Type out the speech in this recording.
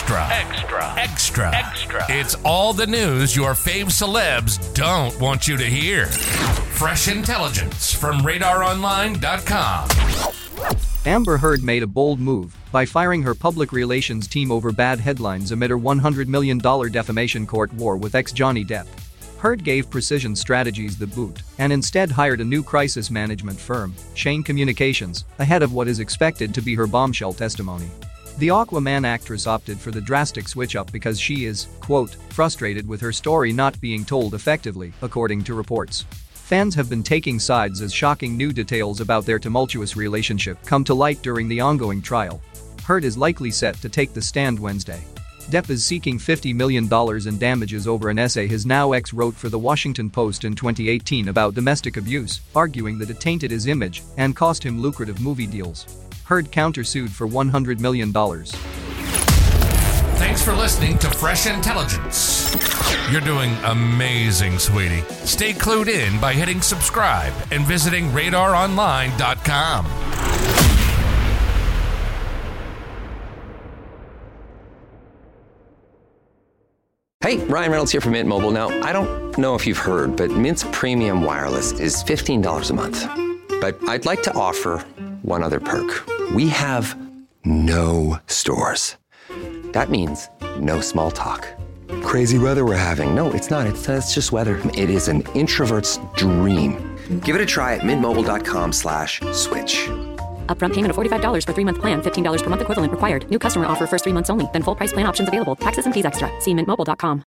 Extra. It's all the news your fave celebs don't want you to hear. Fresh intelligence from RadarOnline.com. Amber Heard made a bold move by firing her public relations team over bad headlines amid her $100 million defamation court war with ex-Johnny Depp. Heard gave Precision Strategies the boot and instead hired a new crisis management firm, Shane Communications, ahead of what is expected to be her bombshell testimony. The Aquaman actress opted for the drastic switch-up because she is, quote, frustrated with her story not being told effectively, according to reports. Fans have been taking sides as shocking new details about their tumultuous relationship come to light during the ongoing trial. Heard is likely set to take the stand Wednesday. Depp is seeking $50 million in damages over an essay his now ex wrote for The Washington Post in 2018 about domestic abuse, arguing that it tainted his image and cost him lucrative movie deals. Heard countersued for $100 million. Thanks for listening to Fresh Intelligence. You're doing amazing, sweetie. Stay clued in by hitting subscribe and visiting RadarOnline.com. Hey, Ryan Reynolds here from Mint Mobile. Now, I don't know if you've heard, but Mint's premium wireless is $15 a month. But I'd like to offer one other perk. We have no stores. That means no small talk. Crazy weather we're having. No, it's not. It's just weather. It is an introvert's dream. Give it a try at mintmobile.com/switch. Upfront payment of $45 for 3-month plan, $15 per month equivalent required. New customer offer first 3 months only, then full price plan options available. Taxes and fees extra. See mintmobile.com.